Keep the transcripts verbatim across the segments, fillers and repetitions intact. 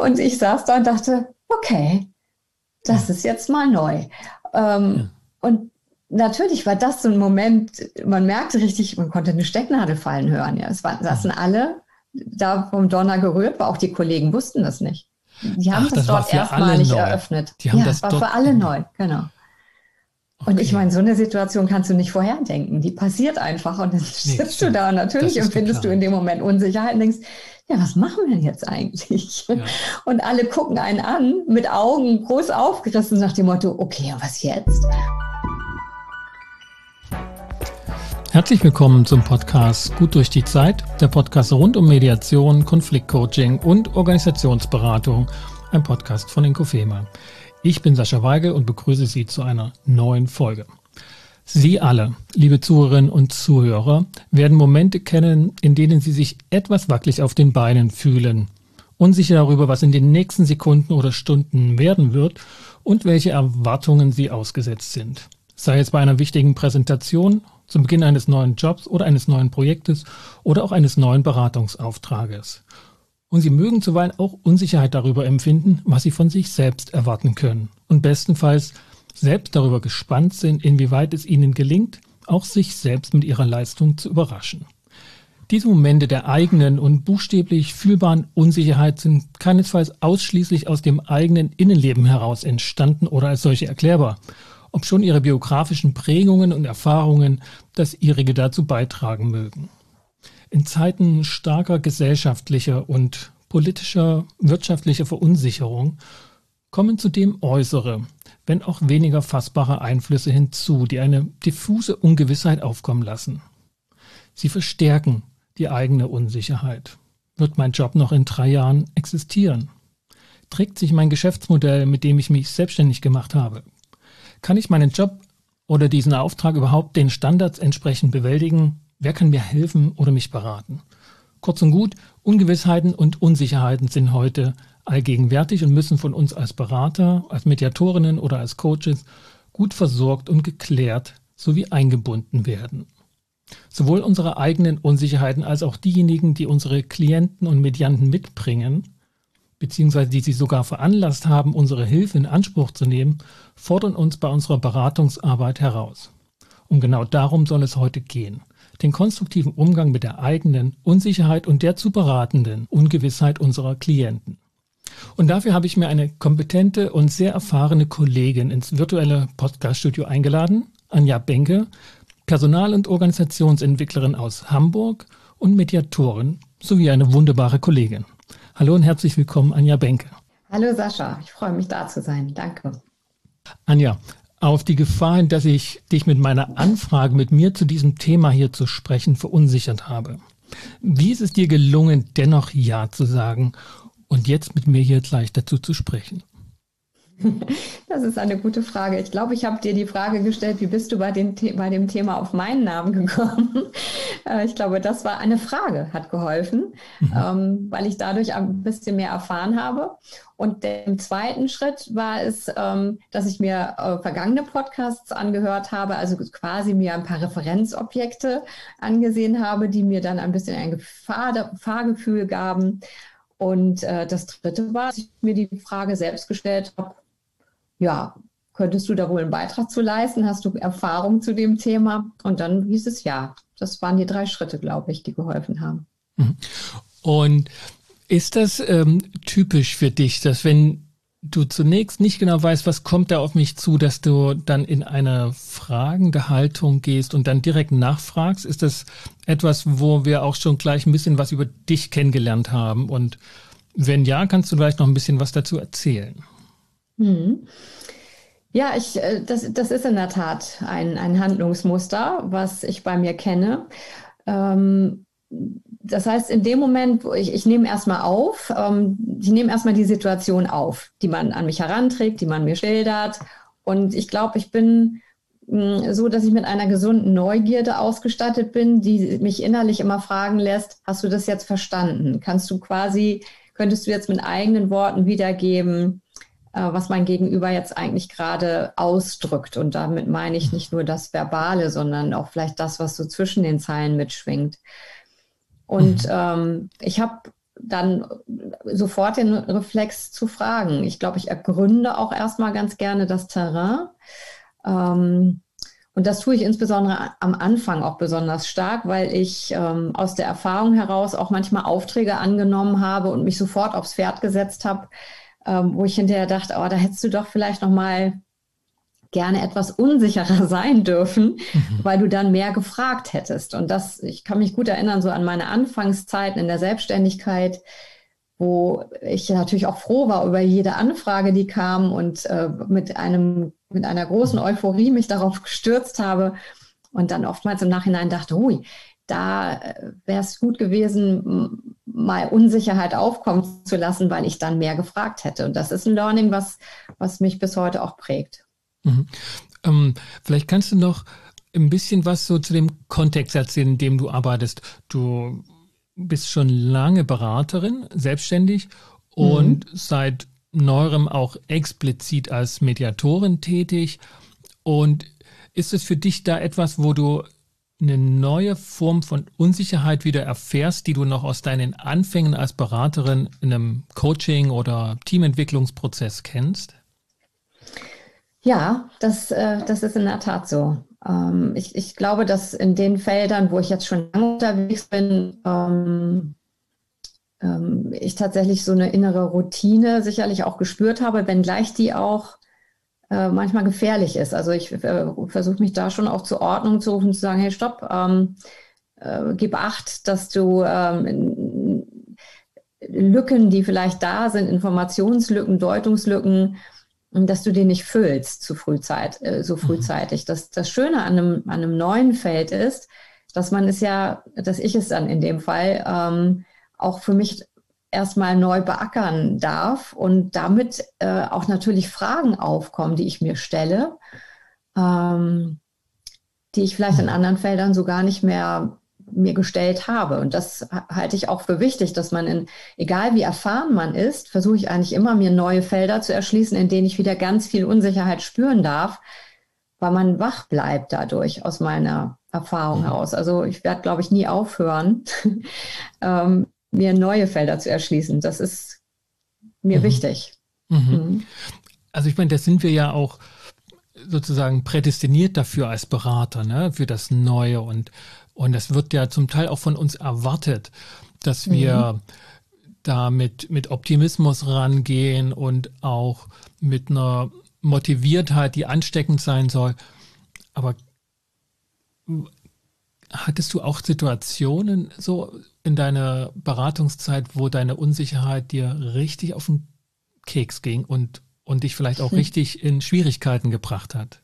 Und ich saß da und dachte, okay, das ist jetzt mal neu. Ähm, ja. Und natürlich war das so ein Moment, man merkte richtig, man konnte eine Stecknadel fallen hören. Ja, es war, saßen alle da vom Donner gerührt, aber auch die Kollegen wussten das nicht. Die haben Ach, das, das dort erstmalig eröffnet. Die haben ja, das war dort für alle neu, genau. Okay. Und ich meine, so eine Situation kannst du nicht vorherdenken. Die passiert einfach und dann Nee, sitzt du da und natürlich empfindest geplant. Du in dem Moment Unsicherheit und denkst, ja, was machen wir denn jetzt eigentlich? Ja. Und alle gucken einen an mit Augen groß aufgerissen nach dem Motto, okay, und was jetzt? Herzlich willkommen zum Podcast Gut durch die Zeit, der Podcast rund um Mediation, Konfliktcoaching und Organisationsberatung, ein Podcast von Inkofema. Ich bin Sascha Weigel und begrüße Sie zu einer neuen Folge. Sie alle, liebe Zuhörerinnen und Zuhörer, werden Momente kennen, in denen Sie sich etwas wackelig auf den Beinen fühlen, unsicher darüber, was in den nächsten Sekunden oder Stunden werden wird und welche Erwartungen Sie ausgesetzt sind. Sei es bei einer wichtigen Präsentation, zum Beginn eines neuen Jobs oder eines neuen Projektes oder auch eines neuen Beratungsauftrages. Und Sie mögen zuweilen auch Unsicherheit darüber empfinden, was Sie von sich selbst erwarten können. Und bestenfalls selbst darüber gespannt sind, inwieweit es Ihnen gelingt, auch sich selbst mit Ihrer Leistung zu überraschen. Diese Momente der eigenen und buchstäblich fühlbaren Unsicherheit sind keinesfalls ausschließlich aus dem eigenen Innenleben heraus entstanden oder als solche erklärbar, obschon Ihre biografischen Prägungen und Erfahrungen das Ihrige dazu beitragen mögen. In Zeiten starker gesellschaftlicher und politischer, wirtschaftlicher Verunsicherung kommen zudem äußere, wenn auch weniger fassbare Einflüsse hinzu, die eine diffuse Ungewissheit aufkommen lassen. Sie verstärken die eigene Unsicherheit. Wird mein Job noch in drei Jahren existieren? Trägt sich mein Geschäftsmodell, mit dem ich mich selbstständig gemacht habe? Kann ich meinen Job oder diesen Auftrag überhaupt den Standards entsprechend bewältigen? Wer kann mir helfen oder mich beraten? Kurz und gut, Ungewissheiten und Unsicherheiten sind heute allgegenwärtig und müssen von uns als Berater, als Mediatorinnen oder als Coaches gut versorgt und geklärt sowie eingebunden werden. Sowohl unsere eigenen Unsicherheiten als auch diejenigen, die unsere Klienten und Medianten mitbringen, beziehungsweise die sie sogar veranlasst haben, unsere Hilfe in Anspruch zu nehmen, fordern uns bei unserer Beratungsarbeit heraus. Und genau darum soll es heute gehen. Den konstruktiven Umgang mit der eigenen Unsicherheit und der zu beratenden Ungewissheit unserer Klienten. Und dafür habe ich mir eine kompetente und sehr erfahrene Kollegin ins virtuelle Podcaststudio eingeladen, Anja Benke, Personal- und Organisationsentwicklerin aus Hamburg und Mediatorin sowie eine wunderbare Kollegin. Hallo und herzlich willkommen, Anja Benke. Hallo Sascha, ich freue mich da zu sein. Danke. Anja, auf die Gefahr hin, dass ich dich mit meiner Anfrage, mit mir zu diesem Thema hier zu sprechen, verunsichert habe. Wie ist es dir gelungen, dennoch Ja zu sagen und jetzt mit mir hier gleich dazu zu sprechen? Das ist eine gute Frage. Ich glaube, ich habe dir die Frage gestellt, wie bist du bei dem, bei dem Thema auf meinen Namen gekommen? Ich glaube, das war eine Frage, hat geholfen, mhm. ähm, weil ich dadurch ein bisschen mehr erfahren habe. Und der zweite Schritt war es, ähm, dass ich mir äh, vergangene Podcasts angehört habe, also quasi mir ein paar Referenzobjekte angesehen habe, die mir dann ein bisschen ein Gefahr, Fahrgefühl gaben. Und äh, das dritte war, dass ich mir die Frage selbst gestellt habe, ja, könntest du da wohl einen Beitrag zu leisten? Hast du Erfahrung zu dem Thema? Und dann hieß es ja. Das waren die drei Schritte, glaube ich, die geholfen haben. Und ist das ähm, typisch für dich, dass wenn du zunächst nicht genau weißt, was kommt da auf mich zu, dass du dann in eine fragende Haltung gehst und dann direkt nachfragst? Ist das etwas, wo wir auch schon gleich ein bisschen was über dich kennengelernt haben? Und wenn ja, kannst du vielleicht noch ein bisschen was dazu erzählen? Hm. Ja, ich, das, das ist in der Tat ein, ein Handlungsmuster, was ich bei mir kenne. Ähm, das heißt, in dem Moment, wo ich, ich nehme erstmal auf, ähm, ich nehme erstmal die Situation auf, die man an mich heranträgt, die man mir schildert. Und ich glaube, ich bin mh, so, dass ich mit einer gesunden Neugierde ausgestattet bin, die mich innerlich immer fragen lässt, hast du das jetzt verstanden? Kannst du quasi, könntest du jetzt mit eigenen Worten wiedergeben, was mein Gegenüber jetzt eigentlich gerade ausdrückt. Und damit meine ich nicht nur das Verbale, sondern auch vielleicht das, was so zwischen den Zeilen mitschwingt. Und mhm. ähm, ich habe dann sofort den Reflex zu fragen. Ich glaube, ich ergründe auch erstmal ganz gerne das Terrain. Ähm, und das tue ich insbesondere am Anfang auch besonders stark, weil ich ähm, aus der Erfahrung heraus auch manchmal Aufträge angenommen habe und mich sofort aufs Pferd gesetzt habe, ähm, wo ich hinterher dachte, oh, da hättest du doch vielleicht noch mal gerne etwas unsicherer sein dürfen, mhm. weil du dann mehr gefragt hättest. Und das, ich kann mich gut erinnern, so an meine Anfangszeiten in der Selbstständigkeit, wo ich natürlich auch froh war über jede Anfrage, die kam und äh, mit einem, mit einer großen Euphorie mich darauf gestürzt habe und dann oftmals im Nachhinein dachte, hui, da wäre es gut gewesen, mal Unsicherheit aufkommen zu lassen, weil ich dann mehr gefragt hätte. Und das ist ein Learning, was, was mich bis heute auch prägt. Mhm. Ähm, vielleicht kannst du noch ein bisschen was so zu dem Kontext erzählen, in dem du arbeitest. Du bist schon lange Beraterin, selbstständig und mhm. seit neuerem auch explizit als Mediatorin tätig. Und ist es für dich da etwas, wo du eine neue Form von Unsicherheit wieder erfährst, die du noch aus deinen Anfängen als Beraterin in einem Coaching- oder Teamentwicklungsprozess kennst? Ja, das, äh, das ist in der Tat so. Ähm, ich, ich glaube, dass in den Feldern, wo ich jetzt schon lange unterwegs bin, ähm, ähm, ich tatsächlich so eine innere Routine sicherlich auch gespürt habe, wenngleich die auch äh, manchmal gefährlich ist. Also ich äh, versuche mich da schon auch zur Ordnung zu rufen, zu sagen, hey, stopp, ähm, äh, gib Acht, dass du ähm, Lücken, die vielleicht da sind, Informationslücken, Deutungslücken, dass du den nicht füllst zu frühzeit, äh, so frühzeitig. Das, das Schöne an einem, an einem neuen Feld ist, dass man es ja, dass ich es dann in dem Fall ähm, auch für mich erstmal neu beackern darf und damit äh, auch natürlich Fragen aufkommen, die ich mir stelle, ähm, die ich vielleicht in anderen Feldern so gar nicht mehr mir gestellt habe. Und das halte ich auch für wichtig, dass man in, egal wie erfahren man ist, versuche ich eigentlich immer, mir neue Felder zu erschließen, in denen ich wieder ganz viel Unsicherheit spüren darf, weil man wach bleibt dadurch aus meiner Erfahrung mhm. heraus. Also ich werde, glaube ich, nie aufhören, ähm, mir neue Felder zu erschließen. Das ist mir mhm. wichtig. Mhm. Mhm. Also ich meine, da sind wir ja auch sozusagen prädestiniert dafür als Berater, ne, für das Neue und Und das wird ja zum Teil auch von uns erwartet, dass wir mhm. da mit, mit Optimismus rangehen und auch mit einer Motiviertheit, die ansteckend sein soll. Aber hattest du auch Situationen so in deiner Beratungszeit, wo deine Unsicherheit dir richtig auf den Keks ging und, und dich vielleicht auch mhm. richtig in Schwierigkeiten gebracht hat?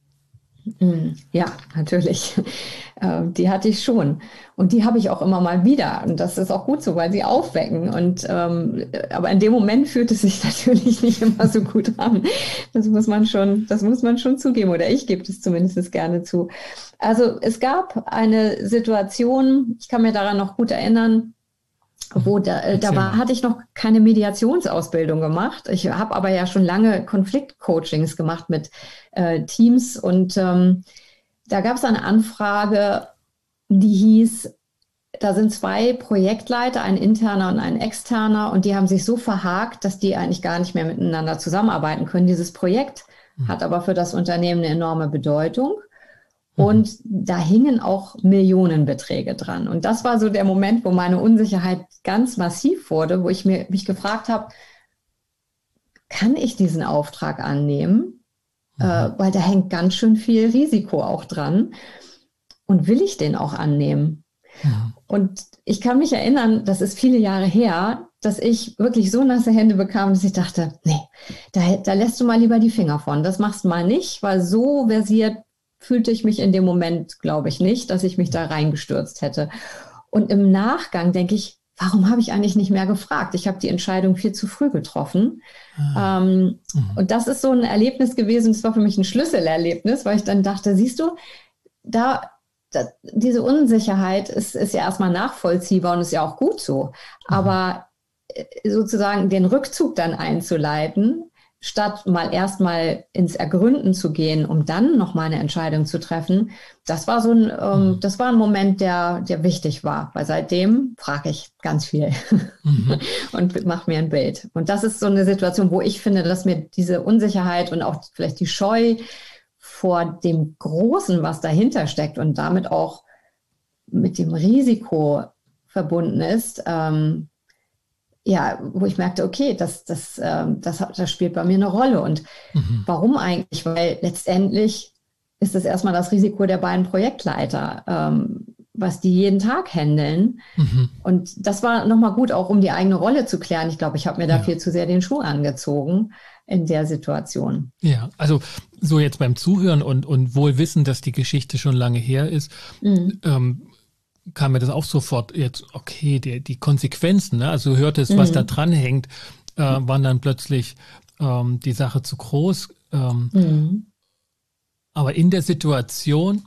Ja, natürlich. Die hatte ich schon. Und die habe ich auch immer mal wieder. Und das ist auch gut so, weil sie aufwecken. Und ähm, aber in dem Moment fühlt es sich natürlich nicht immer so gut an. Das muss man schon, das muss man schon zugeben. Oder ich gebe es zumindest gerne zu. Also es gab eine Situation, ich kann mir daran noch gut erinnern, wo da, äh, da war, hatte ich noch keine Mediationsausbildung gemacht. Ich habe aber ja schon lange Konfliktcoachings gemacht mit äh, Teams und ähm, da gab es eine Anfrage, die hieß, da sind zwei Projektleiter, ein interner und ein externer und die haben sich so verhakt, dass die eigentlich gar nicht mehr miteinander zusammenarbeiten können. Dieses Projekt mhm. hat aber für das Unternehmen eine enorme Bedeutung. Und da hingen auch Millionenbeträge dran. Und das war so der Moment, wo meine Unsicherheit ganz massiv wurde, wo ich mir, mich gefragt habe, kann ich diesen Auftrag annehmen? Mhm. Äh, weil da hängt ganz schön viel Risiko auch dran. Und will ich den auch annehmen? Mhm. Und ich kann mich erinnern, das ist viele Jahre her, dass ich wirklich so nasse Hände bekam, dass ich dachte, nee, da, da lässt du mal lieber die Finger von. Das machst du mal nicht, weil so versiert fühlte ich mich in dem Moment, glaube ich nicht, dass ich mich da reingestürzt hätte. Und im Nachgang denke ich, warum habe ich eigentlich nicht mehr gefragt? Ich habe die Entscheidung viel zu früh getroffen. Ah. Ähm, mhm. Und das ist so ein Erlebnis gewesen, das war für mich ein Schlüsselerlebnis, weil ich dann dachte, siehst du, da, da diese Unsicherheit ist, ist ja erstmal nachvollziehbar und ist ja auch gut so. Mhm. Aber sozusagen den Rückzug dann einzuleiten, statt mal erstmal ins Ergründen zu gehen, um dann nochmal eine Entscheidung zu treffen, das war so ein, ähm, das war ein Moment, der, der wichtig war, weil seitdem frage ich ganz viel mhm. und mache mir ein Bild. Und das ist so eine Situation, wo ich finde, dass mir diese Unsicherheit und auch vielleicht die Scheu vor dem Großen, was dahinter steckt und damit auch mit dem Risiko verbunden ist, ähm, ja, wo ich merkte, okay, das, das, ähm, das, das spielt bei mir eine Rolle. Und mhm. warum eigentlich? Weil letztendlich ist es erstmal das Risiko der beiden Projektleiter, ähm, was die jeden Tag handeln. Mhm. Und das war nochmal gut, auch um die eigene Rolle zu klären. Ich glaube, ich habe mir da ja. viel zu sehr den Schuh angezogen in der Situation. Ja, also so jetzt beim Zuhören und, und wohl wissen, dass die Geschichte schon lange her ist, mhm. ähm, kam mir das auch sofort jetzt, okay, die, die Konsequenzen, ne? Also du hörtest, mhm. was da dran hängt, äh, waren dann plötzlich ähm, die Sache zu groß. Ähm, mhm. Aber in der Situation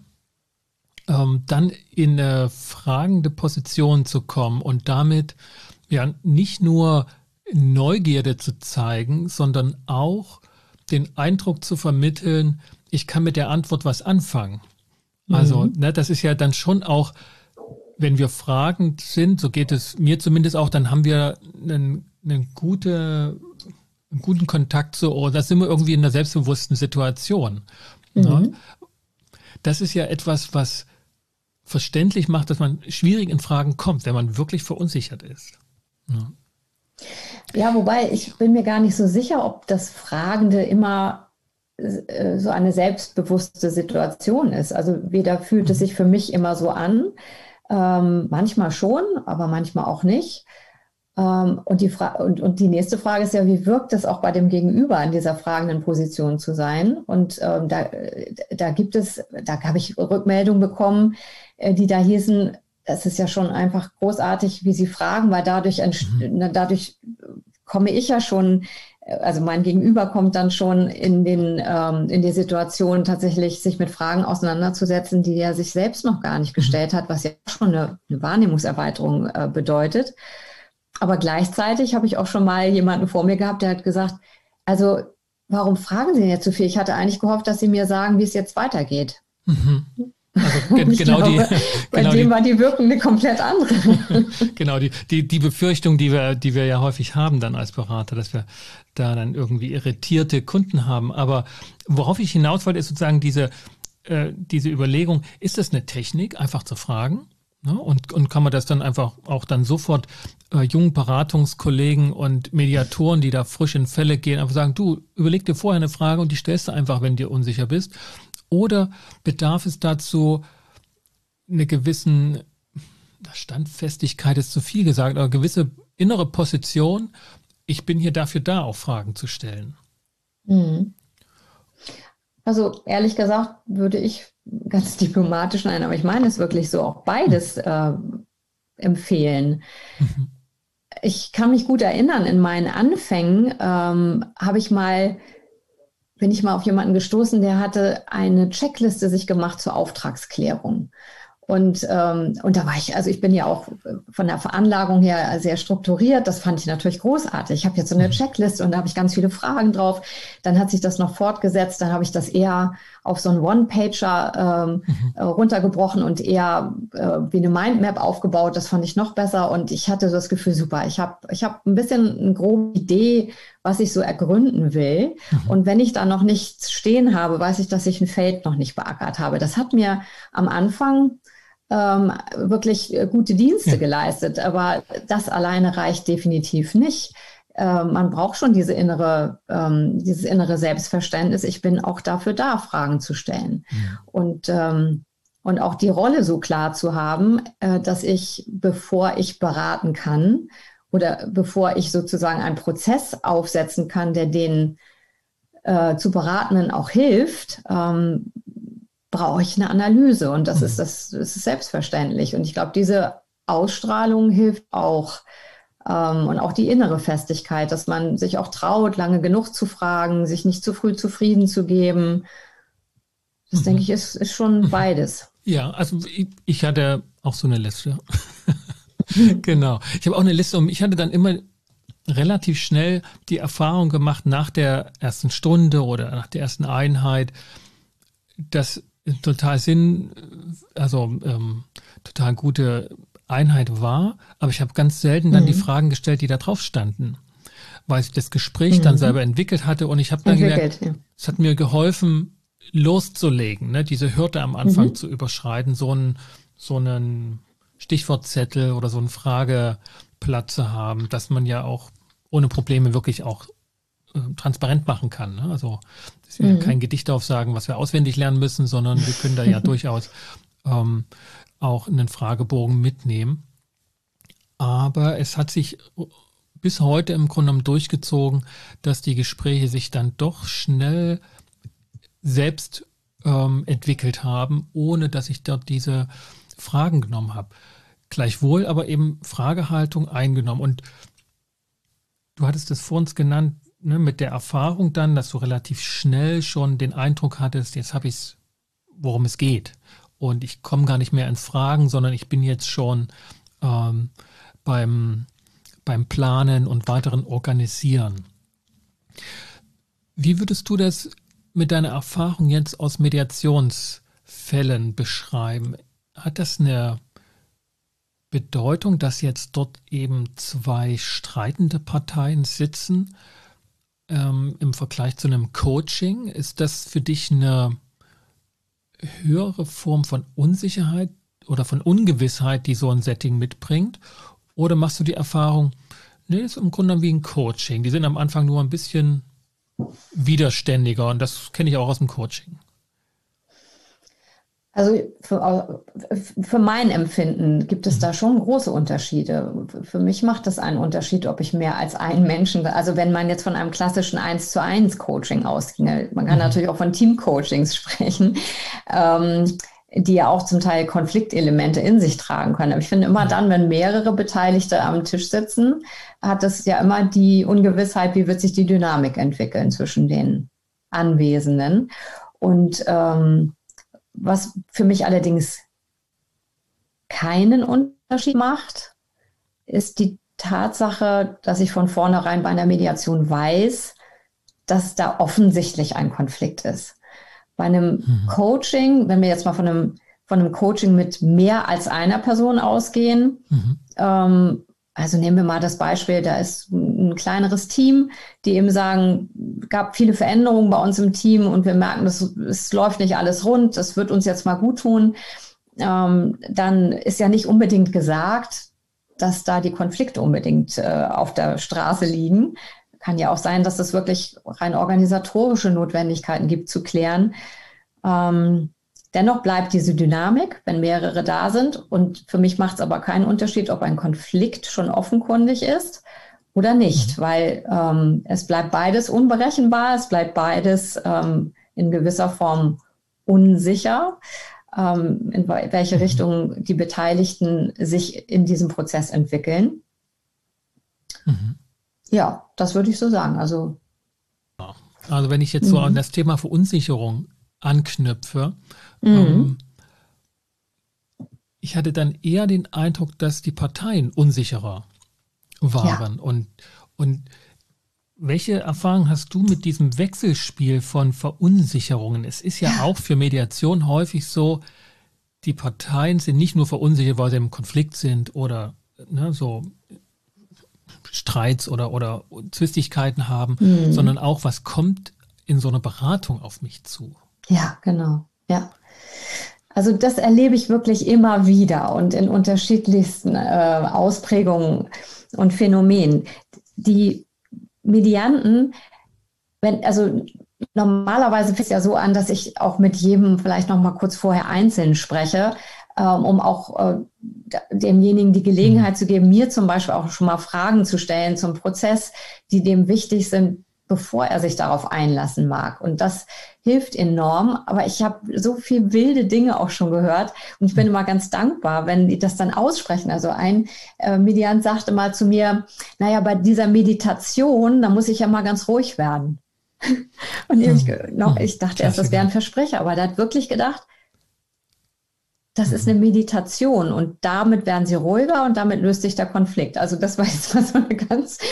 ähm, dann in eine fragende Position zu kommen und damit ja nicht nur Neugierde zu zeigen, sondern auch den Eindruck zu vermitteln, ich kann mit der Antwort was anfangen. Also mhm. ne, das ist ja dann schon auch, wenn wir fragend sind, so geht es mir zumindest auch, dann haben wir einen, einen, gute, einen guten Kontakt zu, oder sind wir irgendwie in einer selbstbewussten Situation. Mhm. Ne? Das ist ja etwas, was verständlich macht, dass man schwierig in Fragen kommt, wenn man wirklich verunsichert ist. Ja. Ja, wobei ich bin mir gar nicht so sicher, ob das Fragende immer äh, so eine selbstbewusste Situation ist. Also weder fühlt mhm. es sich für mich immer so an, Ähm, manchmal schon, aber manchmal auch nicht. Ähm, und, die Fra- und, und die nächste Frage ist ja, wie wirkt es auch bei dem Gegenüber, in dieser fragenden Position zu sein? Und ähm, da, da gibt es, da habe ich Rückmeldungen bekommen, äh, die da hießen, es ist ja schon einfach großartig, wie Sie fragen, weil dadurch, mhm. dadurch komme ich ja schon, also mein Gegenüber kommt dann schon in den ähm, in die Situation, tatsächlich sich mit Fragen auseinanderzusetzen, die er sich selbst noch gar nicht gestellt hat, was ja schon eine, eine Wahrnehmungserweiterung äh, bedeutet. Aber gleichzeitig habe ich auch schon mal jemanden vor mir gehabt, der hat gesagt, also warum fragen Sie denn jetzt so viel? Ich hatte eigentlich gehofft, dass Sie mir sagen, wie es jetzt weitergeht. Mhm. Also gen- genau glaube, die, bei genau dem die, war die Wirkung eine komplett andere. Genau, die, die, die Befürchtung, die wir, die wir ja häufig haben dann als Berater, dass wir da dann irgendwie irritierte Kunden haben. Aber worauf ich hinaus wollte, ist sozusagen diese, äh, diese Überlegung, ist das eine Technik, einfach zu fragen? Ne? Und, und kann man das dann einfach auch dann sofort äh, jungen Beratungskollegen und Mediatoren, die da frisch in Fälle gehen, einfach sagen, du, überleg dir vorher eine Frage und die stellst du einfach, wenn du dir unsicher bist. Oder bedarf es dazu eine gewissen Standfestigkeit, ist zu viel gesagt, aber gewisse innere Position, ich bin hier dafür da, auch Fragen zu stellen? Also ehrlich gesagt würde ich ganz diplomatisch, nein, aber ich meine es wirklich so, auch beides äh, empfehlen. Mhm. Ich kann mich gut erinnern, in meinen Anfängen ähm, habe ich mal bin ich mal auf jemanden gestoßen, der hatte eine Checkliste sich gemacht zur Auftragsklärung. Und, ähm, und da war ich, also ich bin ja auch von der Veranlagung her sehr strukturiert. Das fand ich natürlich großartig. Ich habe jetzt so eine Checkliste und da habe ich ganz viele Fragen drauf. Dann hat sich das noch fortgesetzt. Dann habe ich das eher auf so einen One-Pager ähm, mhm. runtergebrochen und eher äh, wie eine Mindmap aufgebaut. Das fand ich noch besser. Und ich hatte so das Gefühl, super, ich habe ich hab ein bisschen eine grobe Idee, was ich so ergründen will. Mhm. Und wenn ich da noch nichts stehen habe, weiß ich, dass ich ein Feld noch nicht beackert habe. Das hat mir am Anfang ähm, wirklich gute Dienste ja. geleistet. Aber das alleine reicht definitiv nicht. Äh, man braucht schon diese innere, ähm, dieses innere Selbstverständnis. Ich bin auch dafür da, Fragen zu stellen. Mhm. Und, ähm, und auch die Rolle so klar zu haben, äh, dass ich, bevor ich beraten kann, oder bevor ich sozusagen einen Prozess aufsetzen kann, der den äh, zu Beratenden auch hilft, ähm, brauche ich eine Analyse. Und das, mhm. ist, das, das ist selbstverständlich. Und ich glaube, diese Ausstrahlung hilft auch. Ähm, und auch die innere Festigkeit, dass man sich auch traut, lange genug zu fragen, sich nicht zu früh zufrieden zu geben. Das, mhm. denke ich, ist, ist schon beides. Ja, also ich, ich hatte auch so eine Liste. Genau. Ich habe auch eine Liste und ich hatte dann immer relativ schnell die Erfahrung gemacht nach der ersten Stunde oder nach der ersten Einheit, dass total Sinn, also ähm, total gute Einheit war, aber ich habe ganz selten dann mhm. die Fragen gestellt, die da drauf standen, weil sich das Gespräch mhm. dann selber entwickelt hatte und ich habe dann gemerkt, ja. es hat mir geholfen, loszulegen, ne, diese Hürde am Anfang mhm. zu überschreiten, so einen so einen Stichwortzettel oder so einen Frageplatz zu haben, dass man ja auch ohne Probleme wirklich auch äh, transparent machen kann. Ne? Also dass wir mhm. kein Gedicht aufsagen, was wir auswendig lernen müssen, sondern wir können da ja durchaus ähm, auch einen Fragebogen mitnehmen. Aber es hat sich bis heute im Grunde genommen durchgezogen, dass die Gespräche sich dann doch schnell selbst ähm, entwickelt haben, ohne dass ich dort diese Fragen genommen habe. Gleichwohl aber eben Fragehaltung eingenommen. Und du hattest es vor uns genannt, ne, mit der Erfahrung dann, dass du relativ schnell schon den Eindruck hattest, jetzt habe ich es, worum es geht. Und ich komme gar nicht mehr ins Fragen, sondern ich bin jetzt schon ähm, beim, beim Planen und weiteren Organisieren. Wie würdest du das mit deiner Erfahrung jetzt aus Mediationsfällen beschreiben? Hat das eine Bedeutung, dass jetzt dort eben zwei streitende Parteien sitzen ähm, im Vergleich zu einem Coaching? Ist das für dich eine höhere Form von Unsicherheit oder von Ungewissheit, die so ein Setting mitbringt? Oder machst du die Erfahrung, nee, das ist im Grunde wie ein Coaching. Die sind am Anfang nur ein bisschen widerständiger und das kenne ich auch aus dem Coaching. Also für, für mein Empfinden gibt es da schon große Unterschiede. Für mich macht das einen Unterschied, ob ich mehr als einen Menschen, also wenn man jetzt von einem klassischen eins zu eins Coaching ausginge, man kann mhm. natürlich auch von Teamcoachings sprechen, ähm, die ja auch zum Teil Konfliktelemente in sich tragen können. Aber ich finde immer dann, wenn mehrere Beteiligte am Tisch sitzen, hat das ja immer die Ungewissheit, wie wird sich die Dynamik entwickeln zwischen den Anwesenden. Und ähm, was für mich allerdings keinen Unterschied macht, ist die Tatsache, dass ich von vornherein bei einer Mediation weiß, dass da offensichtlich ein Konflikt ist. Bei einem mhm. Coaching, wenn wir jetzt mal von einem, von einem Coaching mit mehr als einer Person ausgehen, mhm. ähm, also nehmen wir mal das Beispiel, da ist ein kleineres Team, die eben sagen, gab viele Veränderungen bei uns im Team und wir merken, dass es läuft nicht alles rund, das wird uns jetzt mal gut tun. Ähm, dann ist ja nicht unbedingt gesagt, dass da die Konflikte unbedingt äh, auf der Straße liegen. Kann ja auch sein, dass es wirklich rein organisatorische Notwendigkeiten gibt zu klären. Ähm, Dennoch bleibt diese Dynamik, wenn mehrere da sind. Und für mich macht es aber keinen Unterschied, ob ein Konflikt schon offenkundig ist oder nicht, mhm. weil ähm, es bleibt beides unberechenbar, es bleibt beides ähm, in gewisser Form unsicher, ähm, in welche mhm. Richtung die Beteiligten sich in diesem Prozess entwickeln. Mhm. Ja, das würde ich so sagen. Also, also wenn ich jetzt so mhm. an das Thema Verunsicherung anknüpfe, Mhm. ich hatte dann eher den Eindruck, dass die Parteien unsicherer waren. Ja. Und, und welche Erfahrung hast du mit diesem Wechselspiel von Verunsicherungen? Es ist ja auch für Mediation häufig so, die Parteien sind nicht nur verunsichert, weil sie im Konflikt sind oder ne, so Streits oder, oder Zwistigkeiten haben, mhm. sondern auch, was kommt in so einer Beratung auf mich zu? Ja, genau. Ja. Also das erlebe ich wirklich immer wieder und in unterschiedlichsten äh, Ausprägungen und Phänomenen. Die Medianten, wenn, also normalerweise fängt es ja so an, dass ich auch mit jedem vielleicht noch mal kurz vorher einzeln spreche, ähm, um auch äh, demjenigen die Gelegenheit zu geben, mir zum Beispiel auch schon mal Fragen zu stellen zum Prozess, die dem wichtig sind, bevor er sich darauf einlassen mag. Und das hilft enorm. Aber ich habe so viel wilde Dinge auch schon gehört. Und ich bin immer ganz dankbar, wenn die das dann aussprechen. Also ein äh, Mediant sagte mal zu mir, naja, bei dieser Meditation, da muss ich ja mal ganz ruhig werden. Und hm. ich, noch, ich dachte erst, das wäre ein Versprecher. Aber der hat wirklich gedacht, das ist eine Meditation und damit werden sie ruhiger und damit löst sich der Konflikt. Also das war jetzt mal so eine ganz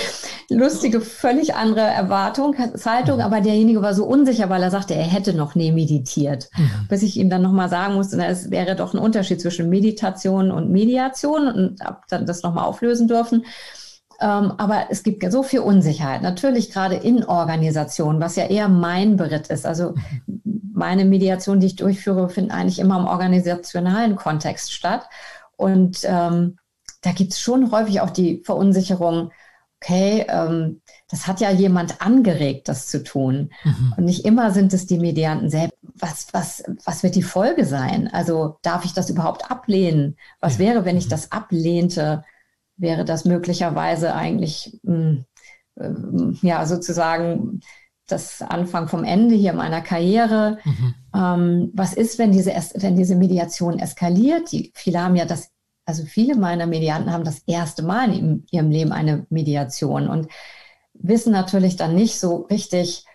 lustige, völlig andere Erwartungshaltung, aber derjenige war so unsicher, weil er sagte, er hätte noch nie meditiert. Mhm. Bis ich ihm dann nochmal sagen musste, na, es wäre doch ein Unterschied zwischen Meditation und Mediation und habe dann das nochmal auflösen dürfen. Ähm, aber es gibt so viel Unsicherheit, natürlich gerade in Organisationen, was ja eher mein Beritt ist. Also mhm. meine Mediation, die ich durchführe, finden eigentlich immer im organisationalen Kontext statt. Und ähm, da gibt es schon häufig auch die Verunsicherung, okay, ähm, das hat ja jemand angeregt, das zu tun. Mhm. Und nicht immer sind es die Medianten selbst. Was, was, was wird die Folge sein? Also darf ich das überhaupt ablehnen? Was ja. wäre, wenn ich das ablehnte? Wäre das möglicherweise eigentlich mh, äh, ja sozusagen das Anfang vom Ende hier meiner Karriere? Mhm. Ähm, was ist, wenn diese, wenn diese Mediation eskaliert? Die, viele haben ja das Also viele meiner Medianten haben das erste Mal in ihrem Leben eine Mediation und wissen natürlich dann nicht so richtig,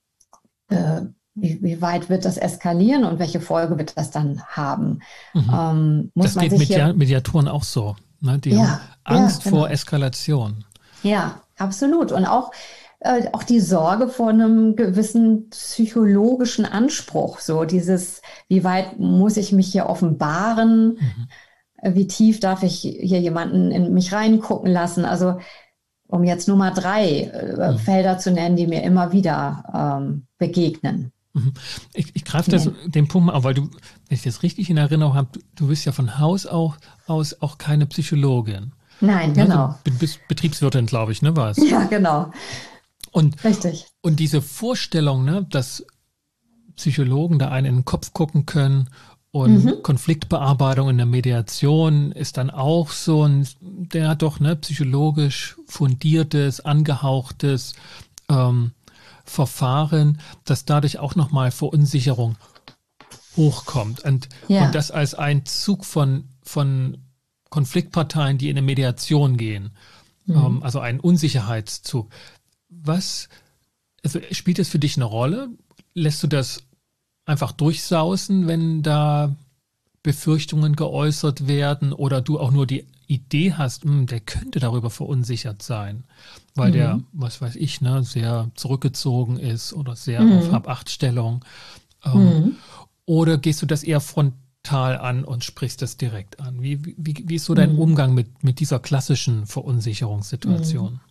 äh, wie, wie weit wird das eskalieren und welche Folge wird das dann haben. Mhm. Ähm, muss das man geht sich mit hier, Mediatoren auch so. Ne? Die ja, haben Angst ja, genau. vor Eskalation. Ja, absolut. Und auch, äh, auch die Sorge vor einem gewissen psychologischen Anspruch. So dieses, wie weit muss ich mich hier offenbaren? Mhm. Wie tief darf ich hier jemanden in mich reingucken lassen? Also um jetzt nur mal drei äh, mhm. Felder zu nennen, die mir immer wieder ähm, begegnen. Ich, ich greife das den Punkt mal auf, weil du, wenn ich das richtig in Erinnerung habe, du, du bist ja von Haus auch, aus auch keine Psychologin. Nein, genau. Du bist Betriebswirtin, glaube ich, ne, war's? Ja, genau. Und, richtig. Und diese Vorstellung, ne, dass Psychologen da einen in den Kopf gucken können und mhm. Konfliktbearbeitung in der Mediation ist dann auch so ein, der hat doch ne, psychologisch fundiertes, angehauchtes ähm, Verfahren, dass dadurch auch nochmal Verunsicherung hochkommt. Und, ja. und das als ein Zug von, von Konfliktparteien, die in eine Mediation gehen. Mhm. Ähm, also ein Unsicherheitszug. Was, also spielt das für dich eine Rolle? Lässt du das einfach durchsausen, wenn da Befürchtungen geäußert werden oder du auch nur die Idee hast, mh, der könnte darüber verunsichert sein, weil mhm. der, was weiß ich, ne, sehr zurückgezogen ist oder sehr mhm. auf Hab-Acht-Stellung. Ähm, mhm. Oder gehst du das eher frontal an und sprichst das direkt an? Wie, wie, wie ist so dein mhm. Umgang mit, mit dieser klassischen Verunsicherungssituation? Mhm.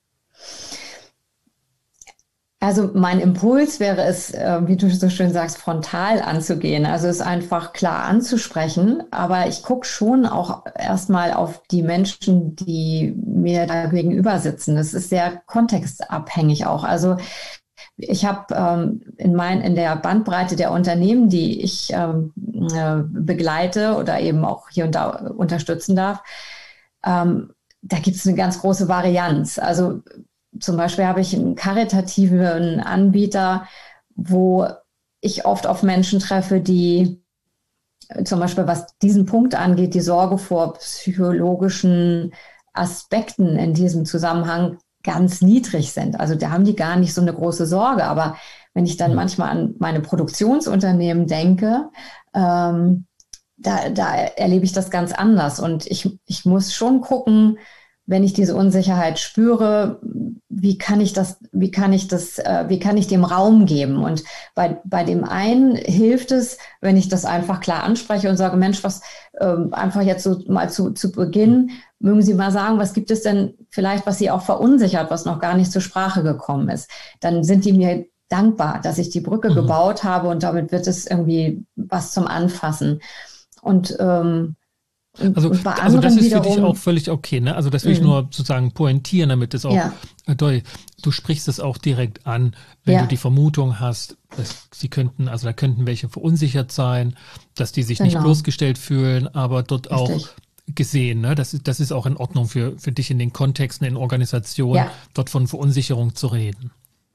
Also mein Impuls wäre es, äh, wie du so schön sagst, frontal anzugehen. Also es einfach klar anzusprechen. Aber ich gucke schon auch erstmal auf die Menschen, die mir da gegenüber sitzen. Das ist sehr kontextabhängig auch. Also ich habe ähm, in, mein, in der Bandbreite der Unternehmen, die ich ähm, äh, begleite oder eben auch hier und da unterstützen darf, ähm, da gibt es eine ganz große Varianz. Also zum Beispiel habe ich einen karitativen Anbieter, wo ich oft auf Menschen treffe, die zum Beispiel, was diesen Punkt angeht, die Sorge vor psychologischen Aspekten in diesem Zusammenhang ganz niedrig sind. Also da haben die gar nicht so eine große Sorge. Aber wenn ich dann manchmal an meine Produktionsunternehmen denke, ähm, da, da erlebe ich das ganz anders. Und ich, ich muss schon gucken, wenn ich diese Unsicherheit spüre, wie kann ich das, wie kann ich das, äh, wie kann ich dem Raum geben? Und bei, bei dem einen hilft es, wenn ich das einfach klar anspreche und sage, Mensch, was, ähm, einfach jetzt so mal zu, zu Beginn, mögen Sie mal sagen, was gibt es denn vielleicht, was Sie auch verunsichert, was noch gar nicht zur Sprache gekommen ist? Dann sind die mir dankbar, dass ich die Brücke mhm. gebaut habe und damit wird es irgendwie was zum Anfassen. Und, ähm, Also, also das ist wiederum, für dich auch völlig okay, ne? Also das will ich nur sozusagen pointieren, damit es auch ja. deutlich. Du sprichst es auch direkt an, wenn ja. du die Vermutung hast, dass sie könnten, also da könnten welche verunsichert sein, dass die sich genau. nicht bloßgestellt fühlen, aber dort Richtig. auch gesehen, ne? Das ist, das ist auch in Ordnung für, für dich in den Kontexten, in Organisationen, ja. dort von Verunsicherung zu reden.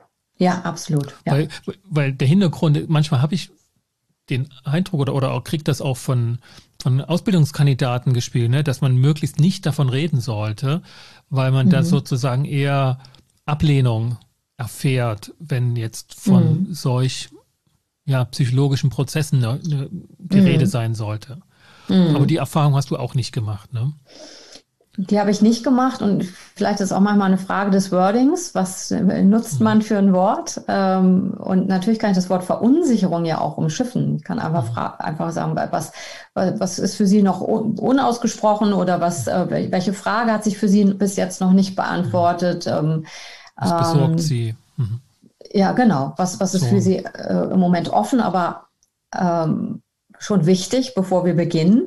Ja, absolut. Ja. Weil, weil der Hintergrund, manchmal habe ich den Eindruck oder, oder auch kriegt das auch von, von Ausbildungskandidaten gespielt, ne, dass man möglichst nicht davon reden sollte, weil man mhm. da sozusagen eher Ablehnung erfährt, wenn jetzt von mhm. solch ja, psychologischen Prozessen ne, ne, die mhm. Rede sein sollte. Mhm. Aber die Erfahrung hast du auch nicht gemacht, ne? Die habe ich nicht gemacht und vielleicht ist auch manchmal eine Frage des Wordings. Was nutzt man für ein Wort? Und natürlich kann ich das Wort Verunsicherung ja auch umschiffen. Ich kann einfach, fra- einfach sagen, was, was ist für Sie noch unausgesprochen oder was, welche Frage hat sich für Sie bis jetzt noch nicht beantwortet? Was besorgt Sie? Mhm. Ja, genau. Was, was ist so für Sie äh, im Moment offen, aber ähm, schon wichtig, bevor wir beginnen?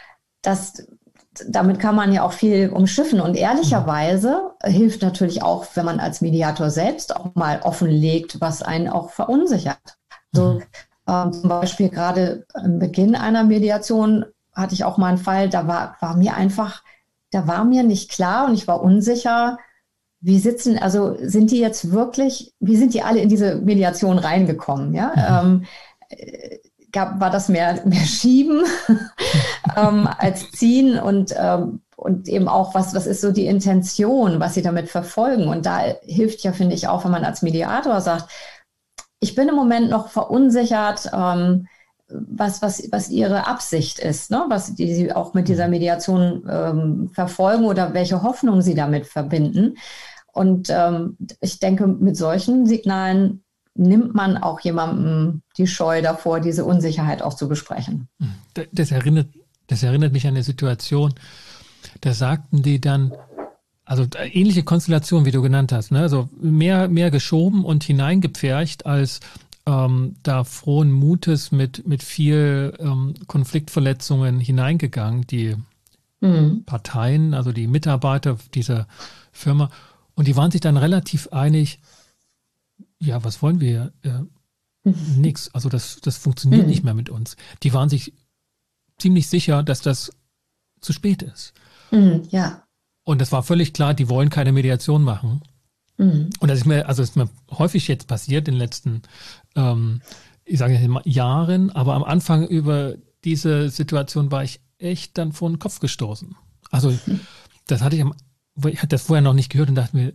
Das Damit kann man ja auch viel umschiffen und ehrlicherweise mhm. hilft natürlich auch, wenn man als Mediator selbst auch mal offenlegt, was einen auch verunsichert. So mhm. ähm, zum Beispiel gerade am Beginn einer Mediation hatte ich auch mal einen Fall, da war, war mir einfach, da war mir nicht klar und ich war unsicher, wie sitzen, also sind die jetzt wirklich, wie sind die alle in diese Mediation reingekommen, ja? Mhm. Ähm, Gab, war das mehr, mehr Schieben ähm, als Ziehen und, ähm, und eben auch, was, was ist so die Intention, was Sie damit verfolgen. Und da hilft ja, finde ich, auch, wenn man als Mediator sagt, ich bin im Moment noch verunsichert, ähm, was, was, was Ihre Absicht ist, ne? Was die Sie auch mit dieser Mediation ähm, verfolgen oder welche Hoffnung Sie damit verbinden. Und ähm, ich denke, mit solchen Signalen nimmt man auch jemandem die Scheu davor, diese Unsicherheit auch zu besprechen. Das erinnert, das erinnert mich an eine Situation, da sagten die dann, also ähnliche Konstellation, wie du genannt hast, ne? Also mehr, mehr geschoben und hineingepfercht, als ähm, da frohen Mutes mit, mit viel ähm, Konfliktverletzungen hineingegangen, die mhm. Parteien, also die Mitarbeiter dieser Firma. Und die waren sich dann relativ einig, ja, was wollen wir? Äh, nix. Also das, das funktioniert mhm. nicht mehr mit uns. Die waren sich ziemlich sicher, dass das zu spät ist. Mhm, ja. Und das war völlig klar, die wollen keine Mediation machen. Mhm. Und das ist mir, also ist mir häufig jetzt passiert in den letzten, ähm, ich sage jetzt mal Jahren, aber am Anfang über diese Situation war ich echt dann vor den Kopf gestoßen. Also mhm. das hatte ich am, ich hatte das vorher noch nicht gehört und dachte mir,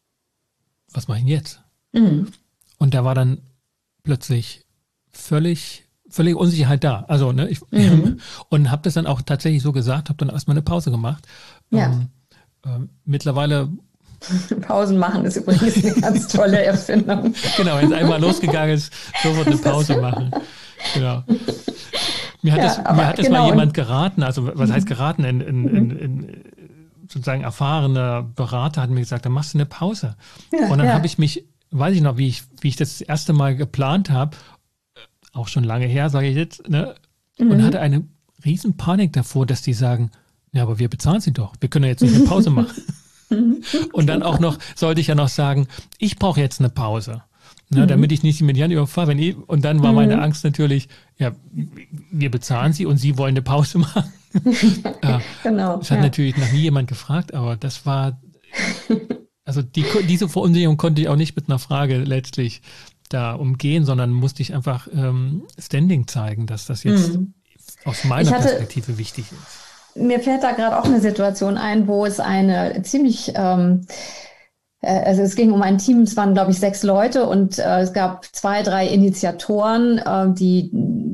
was mache ich denn jetzt? Mhm. Und da war dann plötzlich völlig, völlig Unsicherheit da. Also, ne, ich, mhm. und habe das dann auch tatsächlich so gesagt, habe dann erstmal eine Pause gemacht. Ja. Ähm, äh, mittlerweile. Pausen machen ist übrigens eine ganz tolle Erfindung. Genau, wenn es einmal losgegangen ist, sofort eine Pause machen. Genau. Mir hat ja, das, mir hat das genau, mal jemand geraten, also was heißt geraten? In, in, in, in, sozusagen erfahrener Berater hat mir gesagt, dann machst du eine Pause. Ja, und dann ja. habe ich mich, weiß ich noch, wie ich, wie ich das, das erste Mal geplant habe, auch schon lange her, sage ich jetzt, ne? Mhm. Und hatte eine riesen Panik davor, dass die sagen, ja, aber wir bezahlen sie doch, wir können ja jetzt nicht eine Pause machen. Und dann auch noch, sollte ich ja noch sagen, ich brauche jetzt eine Pause, ne, mhm. damit ich nicht die Median überfahre. Wenn ich, und dann war mhm. meine Angst natürlich, ja, wir bezahlen sie und sie wollen eine Pause machen. Ja, genau. Das hat ja. natürlich noch nie jemand gefragt, aber das war, also die, diese Verunsicherung konnte ich auch nicht mit einer Frage letztlich da umgehen, sondern musste ich einfach ähm, Standing zeigen, dass das jetzt mhm. aus meiner hatte, Perspektive wichtig ist. Mir fällt da gerade auch eine Situation ein, wo es eine ziemlich, ähm, also es ging um ein Team, es waren glaube ich sechs Leute und äh, es gab zwei, drei Initiatoren, äh, die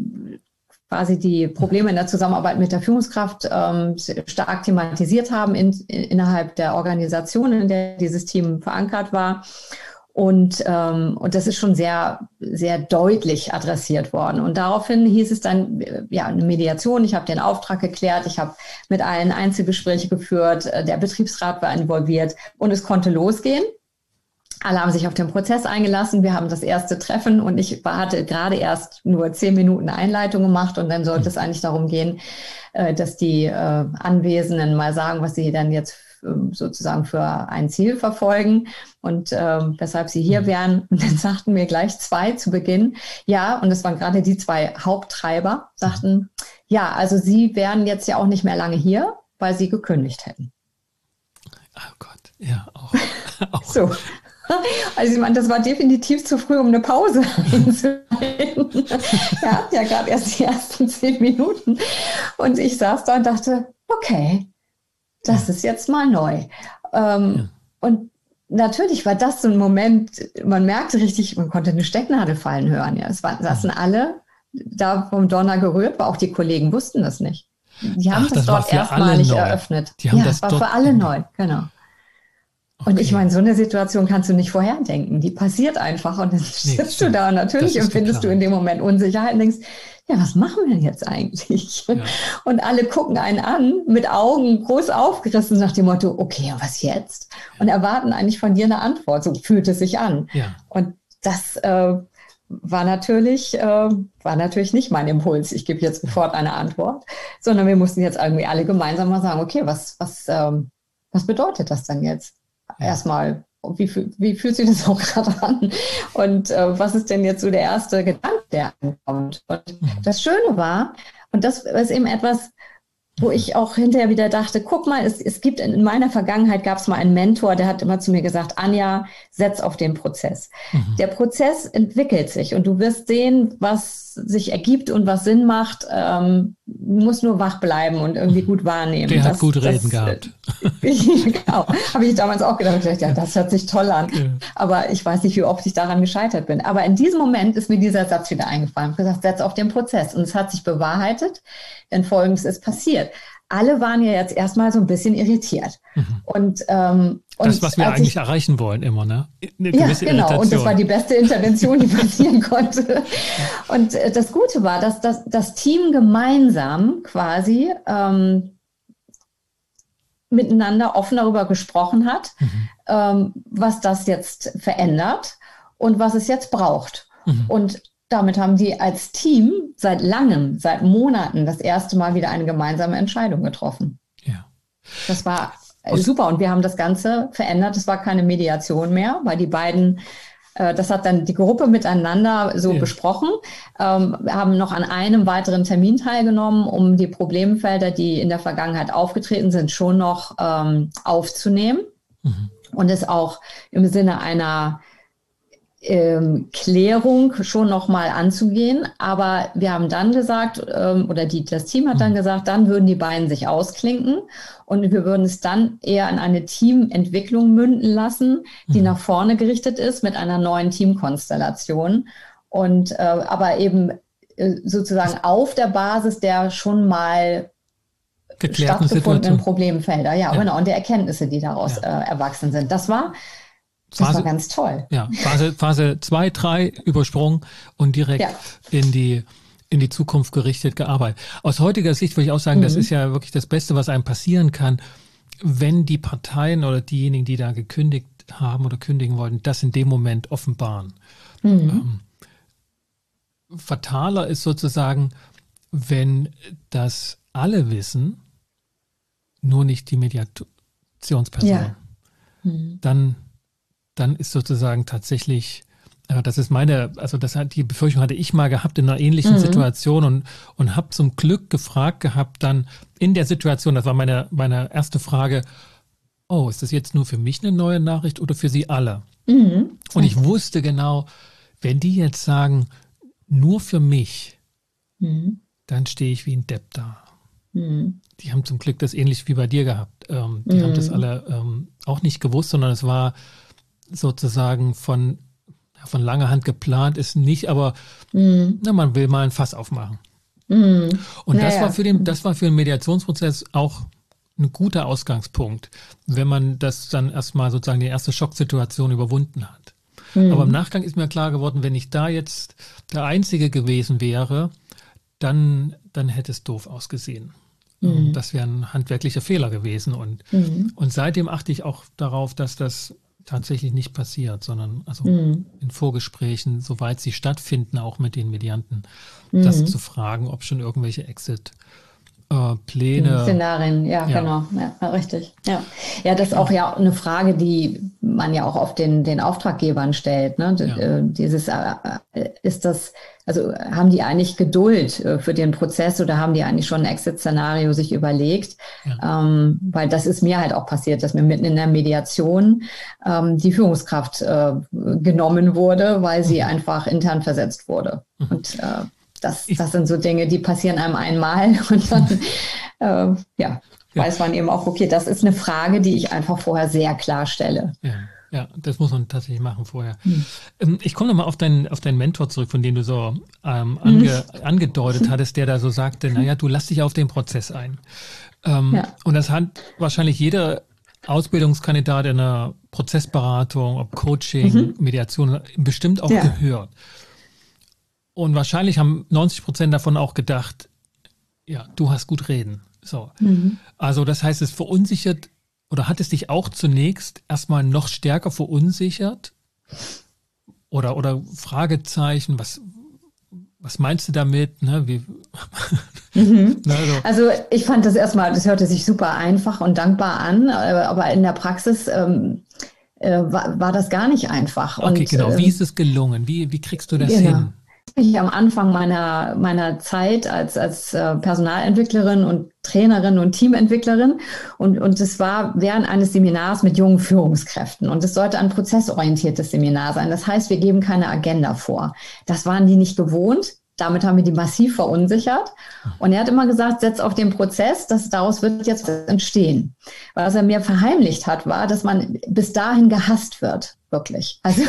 quasi die Probleme in der Zusammenarbeit mit der Führungskraft ähm, stark thematisiert haben in, in, innerhalb der Organisation, in der dieses Team verankert war. Und, ähm, und das ist schon sehr, sehr deutlich adressiert worden. Und daraufhin hieß es dann, ja, eine Mediation. Ich habe den Auftrag geklärt. Ich habe mit allen Einzelgespräche geführt. Der Betriebsrat war involviert und es konnte losgehen. Alle haben sich auf den Prozess eingelassen. Wir haben das erste Treffen und ich hatte gerade erst nur zehn Minuten Einleitung gemacht und dann sollte es eigentlich darum gehen, dass die Anwesenden mal sagen, was sie dann jetzt sozusagen für ein Ziel verfolgen und weshalb sie hier wären. Und dann sagten mir gleich zwei zu Beginn, ja, und das waren gerade die zwei Haupttreiber, sagten, ja, also sie wären jetzt ja auch nicht mehr lange hier, weil sie gekündigt hätten. Oh Gott, ja, auch. auch. So. Also ich meine, das war definitiv zu früh, um eine Pause einzuhalten. Ja, ja, gerade erst die ersten zehn Minuten. Und ich saß da und dachte, okay, das ist jetzt mal neu. Ähm, ja. Und natürlich war das so ein Moment, man merkte richtig, man konnte eine Stecknadel fallen hören. Ja, es waren, saßen alle da vom Donner gerührt, aber auch die Kollegen wussten das nicht. Die haben Ach, das, das war dort für erstmalig alle neu. eröffnet. Die haben ja, das war dort für alle neu, genau. Okay. Und ich meine, so eine Situation kannst du nicht vorherdenken. Die passiert einfach und dann Nee, sitzt stimmt. du da und natürlich Das ist empfindest du in geplant. dem Moment Unsicherheit und denkst, ja, was machen wir denn jetzt eigentlich? Ja. Und alle gucken einen an mit Augen groß aufgerissen nach dem Motto, okay, und was jetzt? Und erwarten eigentlich von dir eine Antwort. So fühlt es sich an. Ja. Und das äh, war natürlich, äh, war natürlich nicht mein Impuls. Ich gebe jetzt sofort eine Antwort, sondern wir mussten jetzt irgendwie alle gemeinsam mal sagen, okay, was, was, ähm, was bedeutet das denn jetzt? Ja. Erstmal, wie, wie fühlt sich das auch gerade an? Und äh, was ist denn jetzt so der erste Gedanke, der ankommt? Und mhm. das Schöne war, und das ist eben etwas, wo ich auch hinterher wieder dachte, guck mal, es, es gibt in meiner Vergangenheit gab es mal einen Mentor, der hat immer zu mir gesagt, Anja, setz auf den Prozess. Mhm. Der Prozess entwickelt sich und du wirst sehen, was sich ergibt und was Sinn macht. Ähm, du musst nur wach bleiben und irgendwie gut wahrnehmen. Der das, hat gut das, reden gehabt. Genau, habe ich damals auch gedacht. Ich dachte, ja, das hört sich toll an. Ja. Aber ich weiß nicht, wie oft ich daran gescheitert bin. Aber in diesem Moment ist mir dieser Satz wieder eingefallen. Ich habe gesagt, setz auf den Prozess. Und es hat sich bewahrheitet, denn Folgendes ist passiert. Alle waren ja jetzt erstmal so ein bisschen irritiert. Mhm. Und, ähm, das, und was wir eigentlich ich, erreichen wollen, immer, ne? Eine gewisse ja, genau. Irritation. Und das war die beste Intervention, die passieren konnte. Und äh, das Gute war, dass das, das Team gemeinsam quasi ähm, miteinander offen darüber gesprochen hat, mhm. ähm, was das jetzt verändert und was es jetzt braucht. Mhm. Und damit haben die als Team seit langem, seit Monaten das erste Mal wieder eine gemeinsame Entscheidung getroffen. Ja. Das war Aus super und wir haben das Ganze verändert. Es war keine Mediation mehr, weil die beiden, äh, das hat dann die Gruppe miteinander so ja. besprochen. Ähm, wir haben noch an einem weiteren Termin teilgenommen, um die Problemfelder, die in der Vergangenheit aufgetreten sind, schon noch ähm, aufzunehmen mhm. und es auch im Sinne einer Ähm, Klärung schon noch mal anzugehen, aber wir haben dann gesagt, ähm, oder die, das Team hat dann gesagt, dann würden die beiden sich ausklinken und wir würden es dann eher in eine Teamentwicklung münden lassen, die mhm. nach vorne gerichtet ist mit einer neuen Teamkonstellation und äh, aber eben äh, sozusagen auf der Basis der schon mal stattgefundenen Problemfelder, ja, ja genau, und der Erkenntnisse, die daraus ja. äh, erwachsen sind. Das war Das Phase, war ganz toll. Ja, Phase, Phase zwei, drei übersprungen und direkt ja. in die, in die Zukunft gerichtet gearbeitet. Aus heutiger Sicht würde ich auch sagen, mhm. das ist ja wirklich das Beste, was einem passieren kann, wenn die Parteien oder diejenigen, die da gekündigt haben oder kündigen wollten, das in dem Moment offenbaren. Mhm. Ähm, fataler ist sozusagen, wenn das alle wissen, nur nicht die Mediationsperson. Ja. Mhm. Dann dann ist sozusagen tatsächlich, äh, das ist meine, also das hat die Befürchtung hatte ich mal gehabt in einer ähnlichen mhm. Situation und, und habe zum Glück gefragt gehabt dann in der Situation, das war meine, meine erste Frage, oh, ist das jetzt nur für mich eine neue Nachricht oder für Sie alle? Mhm. Und ich wusste genau, wenn die jetzt sagen, nur für mich, mhm. dann stehe ich wie ein Depp da. Mhm. Die haben zum Glück das ähnlich wie bei dir gehabt. Ähm, die mhm. haben das alle ähm, auch nicht gewusst, sondern es war sozusagen von, von langer Hand geplant, ist nicht, aber mm. na, man will mal ein Fass aufmachen. Mm. Und naja. das war für den, das war für den Mediationsprozess auch ein guter Ausgangspunkt, wenn man das dann erstmal sozusagen die erste Schocksituation überwunden hat. Mm. Aber im Nachgang ist mir klar geworden, wenn ich da jetzt der Einzige gewesen wäre, dann, dann hätte es doof ausgesehen. Mm. Das wäre ein handwerklicher Fehler gewesen. Und, mm. und seitdem achte ich auch darauf, dass das tatsächlich nicht passiert, sondern also mhm. in Vorgesprächen, soweit sie stattfinden, auch mit den Medianten, mhm. das zu fragen, ob schon irgendwelche Exit-Pläne. Äh, Szenarien, ja, ja, genau, ja, richtig. Ja. ja, das ist auch ja eine Frage, die man ja auch auf den, den Auftraggebern stellt. Ne? Ja. Dieses, ist das, also haben die eigentlich Geduld für den Prozess oder haben die eigentlich schon ein Exit-Szenario sich überlegt? Ja. Ähm, weil das ist mir halt auch passiert, dass mir mitten in der Mediation ähm, die Führungskraft äh, genommen wurde, weil sie mhm. einfach intern versetzt wurde. Mhm. Und äh, das, das sind so Dinge, die passieren einem einmal und dann äh, ja, ja. weiß man eben auch, okay, das ist eine Frage, die ich einfach vorher sehr klar stelle. Ja. Ja, das muss man tatsächlich machen vorher. Hm. Ich komme nochmal auf deinen, auf deinen Mentor zurück, von dem du so ähm, ange, hm. angedeutet hattest, der da so sagte, naja, du lass dich auf den Prozess ein. Ähm, ja. Und das hat wahrscheinlich jeder Ausbildungskandidat in einer Prozessberatung, ob Coaching, mhm. Mediation, bestimmt auch ja. gehört. Und wahrscheinlich haben neunzig Prozent davon auch gedacht, ja, du hast gut reden. So. Mhm. Also das heißt, es verunsichert oder hat es dich auch zunächst erstmal noch stärker verunsichert? Oder, oder Fragezeichen, was, was meinst du damit? Ne, wie, mhm. Na, also. also ich fand das erstmal, das hörte sich super einfach und dankbar an, aber in der Praxis ähm, äh, war, war das gar nicht einfach. Okay, und, genau. Wie ist es gelungen? Wie, wie kriegst du das genau. hin? Ich am Anfang meiner, meiner Zeit als, als Personalentwicklerin und Trainerin und Teamentwicklerin und, und es war während eines Seminars mit jungen Führungskräften und es sollte ein prozessorientiertes Seminar sein. Das heißt, wir geben keine Agenda vor. Das waren die nicht gewohnt. Damit haben wir die massiv verunsichert. Und er hat immer gesagt, setz auf den Prozess, dass daraus wird jetzt entstehen. Was er mir verheimlicht hat, war, dass man bis dahin gehasst wird. Wirklich. Also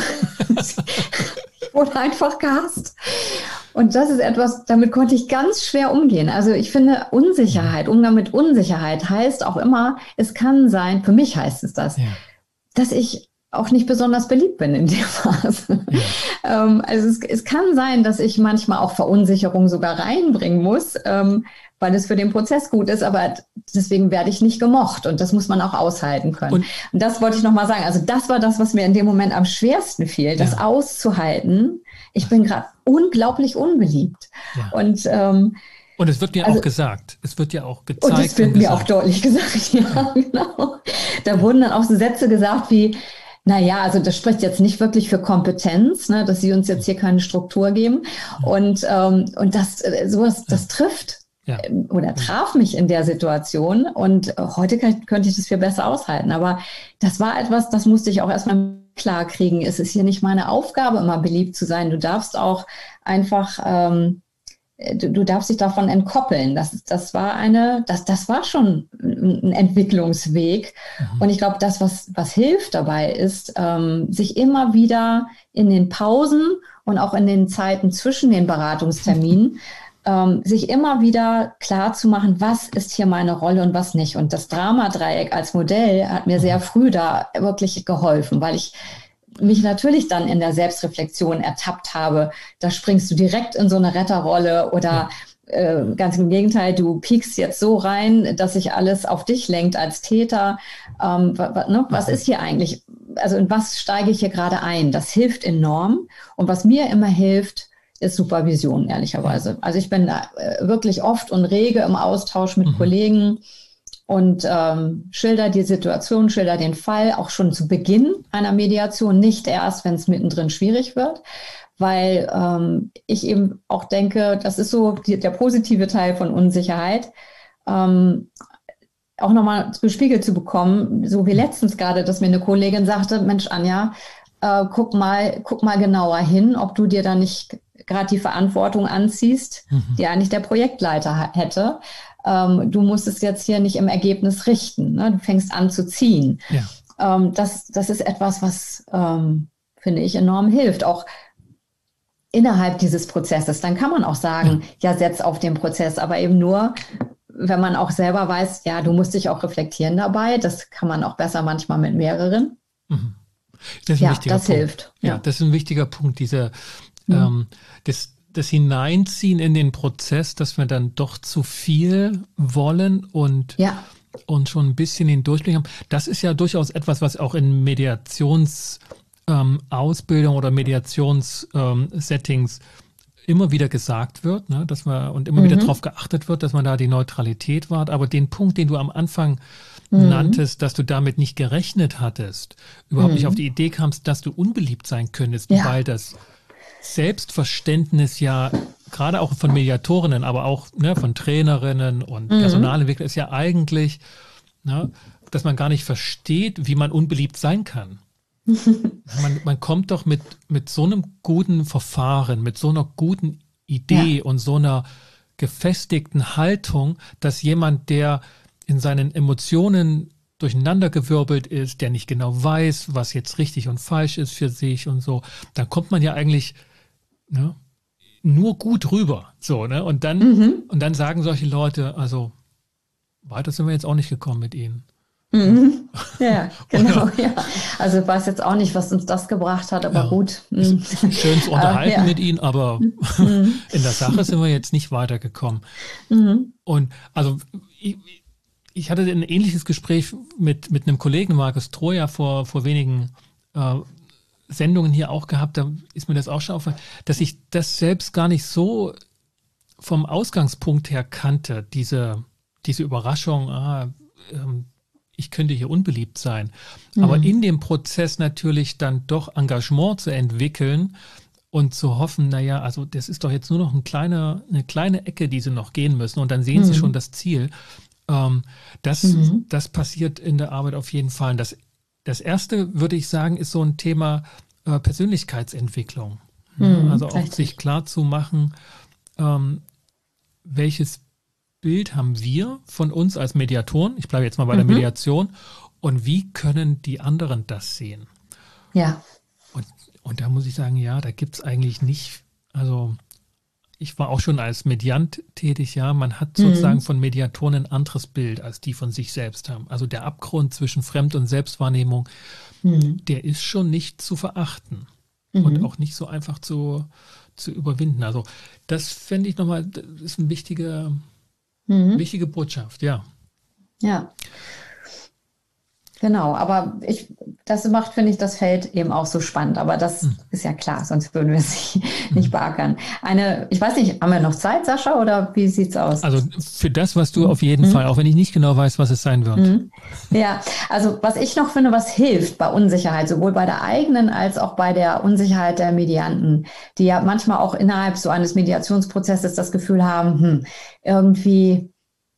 ich wurde einfach gehasst. Und das ist etwas, damit konnte ich ganz schwer umgehen. Also ich finde, Unsicherheit, Umgang mit Unsicherheit heißt auch immer, es kann sein, für mich heißt es das, ja. dass ich auch nicht besonders beliebt bin in der Phase. Ja. ähm, also es, es kann sein, dass ich manchmal auch Verunsicherung sogar reinbringen muss, ähm, weil es für den Prozess gut ist, aber deswegen werde ich nicht gemocht und das muss man auch aushalten können. Und, und das wollte ich nochmal sagen. Also das war das, was mir in dem Moment am schwersten fiel, das ja. auszuhalten. Ich bin gerade unglaublich unbeliebt. Ja. Und ähm, Und es wird mir also, auch gesagt. Es wird ja auch gezeigt. Und es wird mir auch deutlich gesagt. Ja, ja. Genau. Da wurden dann auch so Sätze gesagt wie, naja, also das spricht jetzt nicht wirklich für Kompetenz, ne, dass sie uns jetzt hier keine Struktur geben. Und, ähm, und das, sowas, das trifft ja. oder traf mich in der Situation. Und heute kann, könnte ich das viel besser aushalten. Aber das war etwas, das musste ich auch erstmal klar kriegen. Es ist hier nicht meine Aufgabe, immer beliebt zu sein. Du darfst auch einfach, ähm, du, du darfst dich davon entkoppeln. Das, das war eine, das, das war schon ein Entwicklungsweg. Mhm. Und ich glaube, das, was, was hilft dabei ist, ähm, sich immer wieder in den Pausen und auch in den Zeiten zwischen den Beratungsterminen, ähm, sich immer wieder klar zu machen, was ist hier meine Rolle und was nicht. Und das Dramadreieck als Modell hat mir sehr früh da wirklich geholfen, weil ich mich natürlich dann in der Selbstreflexion ertappt habe. Da springst du direkt in so eine Retterrolle oder äh, ganz im Gegenteil, du piekst jetzt so rein, dass sich alles auf dich lenkt als Täter. Ähm, ne? Was ist hier eigentlich? Also in was steige ich hier gerade ein? Das hilft enorm. Und was mir immer hilft, ist Supervision, ehrlicherweise. Also ich bin da äh, wirklich oft und rege im Austausch mit mhm. Kollegen und ähm, schilder die Situation, schilder den Fall auch schon zu Beginn einer Mediation, nicht erst, wenn es mittendrin schwierig wird, weil ähm, ich eben auch denke, das ist so die, der positive Teil von Unsicherheit, ähm, auch nochmal gespiegelt zu bekommen, so wie letztens gerade, dass mir eine Kollegin sagte, Mensch Anja, äh, guck mal, guck mal genauer hin, ob du dir da nicht gerade die Verantwortung anziehst, mhm. die eigentlich der Projektleiter hätte. Ähm, du musst es jetzt hier nicht im Ergebnis richten. Ne? Du fängst an zu ziehen. Ja. Ähm, das, das ist etwas, was, ähm, finde ich, enorm hilft. Auch innerhalb dieses Prozesses. Dann kann man auch sagen, ja, ja setz auf den Prozess, aber eben nur, wenn man auch selber weiß, ja, du musst dich auch reflektieren dabei. Das kann man auch besser manchmal mit mehreren. Mhm. Das ist ein ja, wichtiger das Punkt. hilft. Ja, ja, das ist ein wichtiger Punkt, dieser mhm. ähm, das, das Hineinziehen in den Prozess, dass wir dann doch zu viel wollen und, ja. und schon ein bisschen den Durchblick haben. Das ist ja durchaus etwas, was auch in Mediationsausbildung ähm, oder Mediationssettings ähm, immer wieder gesagt wird, ne, dass man und immer mhm. wieder darauf geachtet wird, dass man da die Neutralität wahrt. Aber den Punkt, den du am Anfang mhm. nanntest, dass du damit nicht gerechnet hattest, überhaupt mhm. nicht auf die Idee kamst, dass du unbeliebt sein könntest, ja. weil das Selbstverständnis ja gerade auch von Mediatorinnen, aber auch ne, von Trainerinnen und mhm. Personalentwicklern ist ja eigentlich, ne, dass man gar nicht versteht, wie man unbeliebt sein kann. man, man kommt doch mit, mit so einem guten Verfahren, mit so einer guten Idee ja. und so einer gefestigten Haltung, dass jemand, der in seinen Emotionen durcheinandergewirbelt ist, der nicht genau weiß, was jetzt richtig und falsch ist für sich und so, dann kommt man ja eigentlich, ne, nur gut rüber. So, ne? Und dann, mhm. und dann sagen solche Leute, also weiter sind wir jetzt auch nicht gekommen mit ihnen. Mhm. Ja, genau. Ja. Also ich weiß jetzt auch nicht, was uns das gebracht hat, aber ja, gut. Mhm. Schön zu unterhalten uh, ja. mit ihnen, aber mhm. in der Sache sind wir jetzt nicht weitergekommen. Mhm. Und also ich, ich hatte ein ähnliches Gespräch mit, mit einem Kollegen, Markus Troja, vor, vor wenigen äh, Sendungen hier auch gehabt. Da ist mir das auch schon aufgefallen, dass ich das selbst gar nicht so vom Ausgangspunkt her kannte, diese, diese Überraschung, ah, ähm, ich könnte hier unbeliebt sein. Mhm. Aber in dem Prozess natürlich dann doch Engagement zu entwickeln und zu hoffen, naja, also das ist doch jetzt nur noch ein kleiner, eine kleine Ecke, die sie noch gehen müssen und dann sehen mhm. sie schon das Ziel. Ähm, das, mhm. das passiert in der Arbeit auf jeden Fall. Das, das erste, würde ich sagen, ist so ein Thema äh, Persönlichkeitsentwicklung. Mhm, also auch richtig. Sich klar zu machen, ähm, welches Bild haben wir von uns als Mediatoren, ich bleibe jetzt mal bei der mhm. Mediation, und wie können die anderen das sehen? Ja. Und, und da muss ich sagen, ja, da gibt es eigentlich nicht, also ich war auch schon als Mediant tätig, ja, man hat sozusagen mhm. von Mediatoren ein anderes Bild, als die von sich selbst haben. Also der Abgrund zwischen Fremd- und Selbstwahrnehmung, mhm. der ist schon nicht zu verachten mhm. und auch nicht so einfach zu, zu überwinden. Also das fände ich nochmal, das ist ein wichtiger Mhm. wichtige Botschaft, ja. Ja, genau. Aber ich, das macht, finde ich, das Feld eben auch so spannend. Aber das mhm. ist ja klar, sonst würden wir es nicht, nicht beackern. Eine, ich weiß nicht, haben wir noch Zeit, Sascha, oder wie sieht's aus? Also für das, was du auf jeden mhm. Fall, auch wenn ich nicht genau weiß, was es sein wird. Mhm. Ja, also was ich noch finde, was hilft bei Unsicherheit, sowohl bei der eigenen als auch bei der Unsicherheit der Medianten, die ja manchmal auch innerhalb so eines Mediationsprozesses das Gefühl haben, hm, irgendwie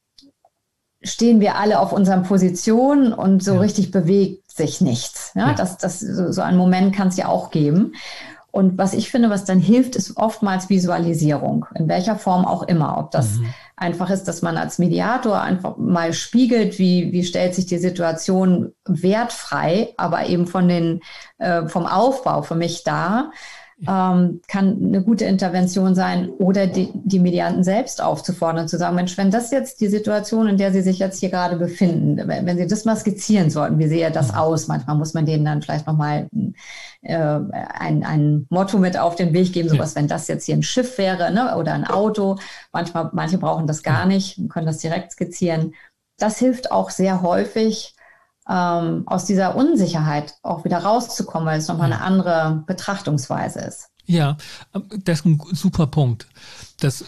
stehen wir alle auf unseren Positionen und so ja. richtig bewegt sich nichts. Ja, ja. Das, das, so, so einen Moment kann es ja auch geben. Und was ich finde, was dann hilft, ist oftmals Visualisierung, in welcher Form auch immer. Ob das mhm. einfach ist, dass man als Mediator einfach mal spiegelt, wie, wie stellt sich die Situation wertfrei, aber eben von den, äh, vom Aufbau für mich dar. Ähm, kann eine gute Intervention sein, oder die, die Medianten selbst aufzufordern, zu sagen, Mensch, wenn das jetzt die Situation, in der Sie sich jetzt hier gerade befinden, wenn, wenn Sie das mal skizzieren sollten, wie sehe das aus? Manchmal muss man denen dann vielleicht nochmal äh, ein, ein Motto mit auf den Weg geben, sowas, ja. wenn das jetzt hier ein Schiff wäre, ne, oder ein Auto. Manchmal, manche brauchen das gar nicht, können das direkt skizzieren. Das hilft auch sehr häufig, Ähm, aus dieser Unsicherheit auch wieder rauszukommen, weil es nochmal ja. eine andere Betrachtungsweise ist. Ja, das ist ein super Punkt. Dass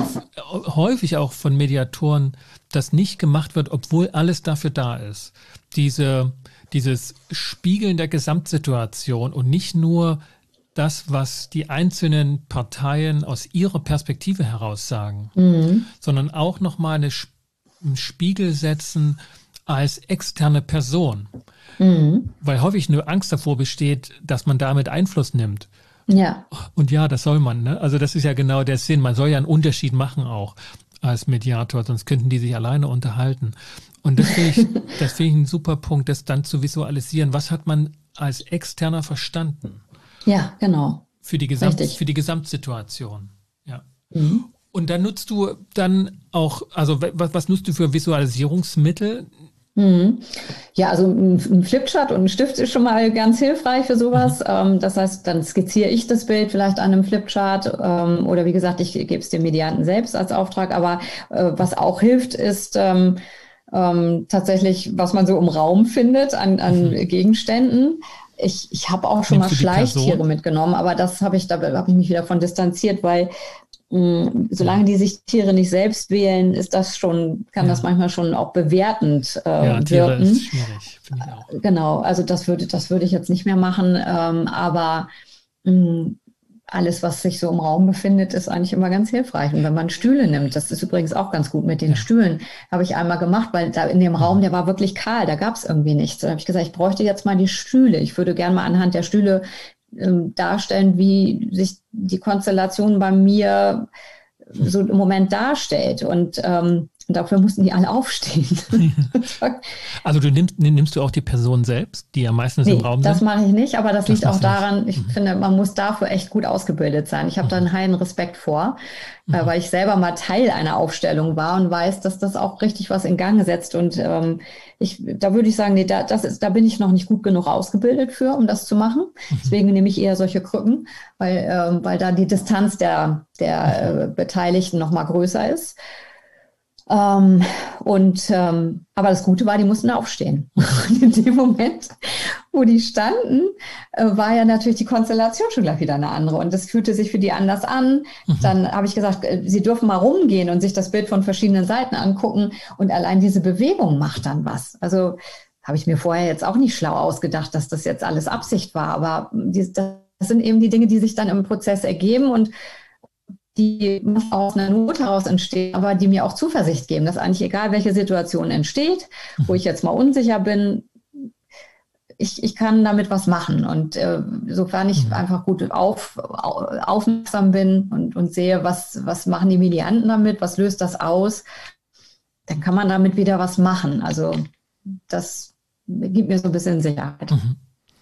häufig auch von Mediatoren das nicht gemacht wird, obwohl alles dafür da ist. Diese, dieses Spiegeln der Gesamtsituation und nicht nur das, was die einzelnen Parteien aus ihrer Perspektive heraus sagen, mhm. sondern auch nochmal eine, einen Spiegel setzen als externe Person. Mhm. Weil häufig eine Angst davor besteht, dass man damit Einfluss nimmt. Ja. Und ja, das soll man, ne? Also das ist ja genau der Sinn. Man soll ja einen Unterschied machen auch als Mediator, sonst könnten die sich alleine unterhalten. Und das finde ich, das finde ich ein super Punkt, das dann zu visualisieren. Was hat man als Externer verstanden? Ja, genau. Für die Gesamt, für die Gesamtsituation. Ja. Mhm. Und dann nutzt du dann auch, also was, was nutzt du für Visualisierungsmittel? Mhm. Ja, also ein Flipchart und ein Stift ist schon mal ganz hilfreich für sowas. Mhm. Das heißt, dann skizziere ich das Bild vielleicht an einem Flipchart, oder wie gesagt, ich gebe es dem Medianten selbst als Auftrag. Aber was auch hilft, ist ähm, ähm, tatsächlich, was man so im Raum findet an, an mhm. Gegenständen. Ich, ich habe auch schon Nimmst mal Schleichtiere mitgenommen, aber das habe ich, da habe ich mich wieder von distanziert, weil solange die sich Tiere nicht selbst wählen, ist das schon, kann ja. das manchmal schon auch bewertend äh, ja, Tiere wirken. Ist schwierig, finde ich auch. Genau, also das würde, das würde ich jetzt nicht mehr machen, ähm, aber mh, alles, was sich so im Raum befindet, ist eigentlich immer ganz hilfreich. Und wenn man Stühle nimmt, das ist übrigens auch ganz gut mit den ja. Stühlen, habe ich einmal gemacht, weil da in dem Raum, der war wirklich kahl, da gab es irgendwie nichts. Da habe ich gesagt, ich bräuchte jetzt mal die Stühle. Ich würde gerne mal anhand der Stühle darstellen, wie sich die Konstellation bei mir so im Moment darstellt. Und ähm, Und dafür mussten die alle aufstehen. Also du nimmst, nimmst du auch die Person selbst, die ja meistens nee, im Raum sind? Das mache ich nicht, aber das, das liegt auch daran, ich mhm. finde, man muss dafür echt gut ausgebildet sein. Ich habe mhm. da einen heilen Respekt vor, mhm. äh, weil ich selber mal Teil einer Aufstellung war und weiß, dass das auch richtig was in Gang setzt. Und ähm, ich, da würde ich sagen, nee, da, das ist, da bin ich noch nicht gut genug ausgebildet für, um das zu machen. Mhm. Deswegen nehme ich eher solche Krücken, weil, ähm, weil da die Distanz der, der mhm. äh, Beteiligten noch mal größer ist. Ähm, und ähm, aber das Gute war, die mussten aufstehen. Und in dem Moment, wo die standen, äh, war ja natürlich die Konstellation schon gleich wieder eine andere. Und das fühlte sich für die anders an. Mhm. Dann habe ich gesagt, äh, sie dürfen mal rumgehen und sich das Bild von verschiedenen Seiten angucken. Und allein diese Bewegung macht dann was. Also habe ich mir vorher jetzt auch nicht schlau ausgedacht, dass das jetzt alles Absicht war. Aber die, das sind eben die Dinge, die sich dann im Prozess ergeben und die aus einer Not heraus entstehen, aber die mir auch Zuversicht geben, dass eigentlich egal, welche Situation entsteht, wo ich jetzt mal unsicher bin, ich, ich kann damit was machen. Und äh, sofern ich mhm. einfach gut auf, aufmerksam bin und, und sehe, was, was machen die Medianten damit, was löst das aus, dann kann man damit wieder was machen. Also das gibt mir so ein bisschen Sicherheit. Mhm.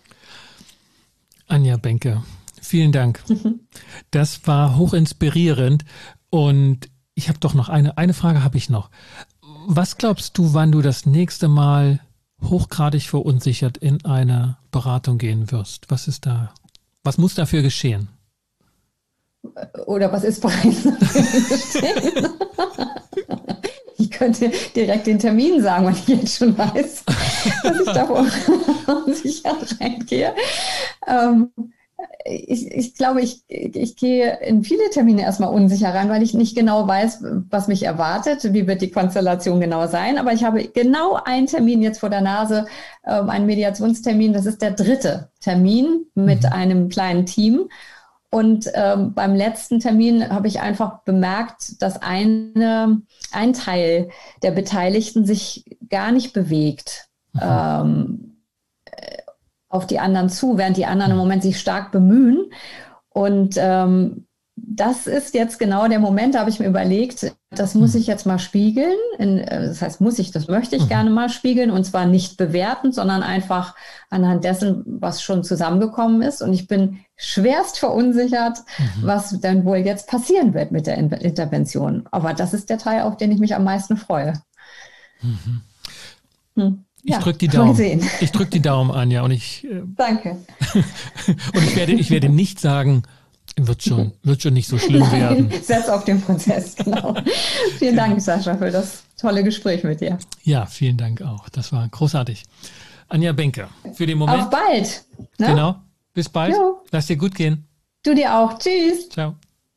Anja Benke, vielen Dank. Das war hochinspirierend und ich habe doch noch eine, eine Frage habe ich noch. Was glaubst du, wann du das nächste Mal hochgradig verunsichert in eine Beratung gehen wirst? Was ist da, was muss dafür geschehen? Oder was ist bereits geschehen? Ich könnte direkt den Termin sagen, wenn ich jetzt schon weiß, dass ich da unsicher reingehe. Ähm, Ich, ich glaube, ich, ich gehe in viele Termine erstmal unsicher rein, weil ich nicht genau weiß, was mich erwartet, wie wird die Konstellation genau sein. Aber ich habe genau einen Termin jetzt vor der Nase, ähm, einen Mediationstermin. Das ist der dritte Termin mit mhm. einem kleinen Team. Und ähm, beim letzten Termin habe ich einfach bemerkt, dass eine, ein Teil der Beteiligten sich gar nicht bewegt. Mhm. Ähm, auf die anderen zu, während die anderen im Moment sich stark bemühen. Und ähm, das ist jetzt genau der Moment, da habe ich mir überlegt, das muss ich jetzt mal spiegeln. In, das heißt, muss ich, das möchte ich mhm. gerne mal spiegeln. Und zwar nicht bewertend, sondern einfach anhand dessen, was schon zusammengekommen ist. Und ich bin schwerst verunsichert, mhm. was denn wohl jetzt passieren wird mit der In- Intervention. Aber das ist der Teil, auf den ich mich am meisten freue. Mhm. Hm. Ich ja, drücke die Daumen. Ich drücke die Daumen, Anja. Und ich, äh, Danke. Und ich werde, ich werde nicht sagen, wird schon, wird schon nicht so schlimm Nein, werden. Setz auf den Prozess, genau. Vielen Dank, Sascha, für das tolle Gespräch mit dir. Ja, vielen Dank auch. Das war großartig. Anja Benke, für den Moment. Auf bald. Ne? Genau. Bis bald. Jo. Lass dir gut gehen. Du dir auch. Tschüss. Ciao.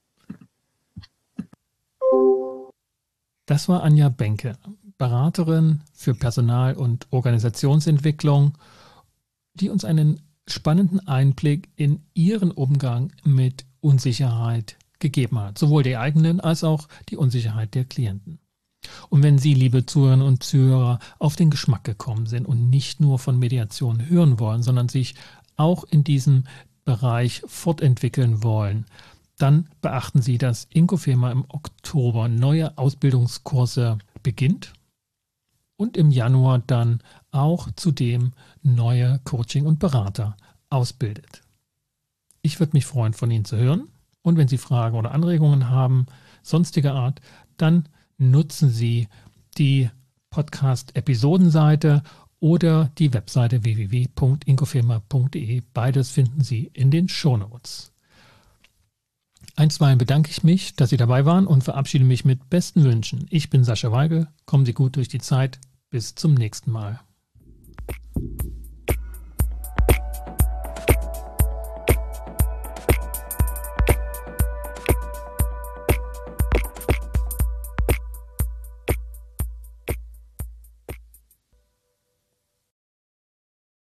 Das war Anja Benke, Beraterin für Personal- und Organisationsentwicklung, die uns einen spannenden Einblick in ihren Umgang mit Unsicherheit gegeben hat, sowohl die eigenen als auch die Unsicherheit der Klienten. Und wenn Sie, liebe Zuhörerinnen und Zuhörer, auf den Geschmack gekommen sind und nicht nur von Mediation hören wollen, sondern sich auch in diesem Bereich fortentwickeln wollen, dann beachten Sie, dass Inkofema im Oktober neue Ausbildungskurse beginnt und im Januar dann auch zudem neue Coaching- und Berater ausbildet. Ich würde mich freuen, von Ihnen zu hören. Und wenn Sie Fragen oder Anregungen haben, sonstiger Art, dann nutzen Sie die Podcast-Episodenseite oder die Webseite w w w punkt inkofema punkt d e. Beides finden Sie in den Shownotes. Einstweilen bedanke ich mich, dass Sie dabei waren und verabschiede mich mit besten Wünschen. Ich bin Sascha Weigel. Kommen Sie gut durch die Zeit. Bis zum nächsten Mal.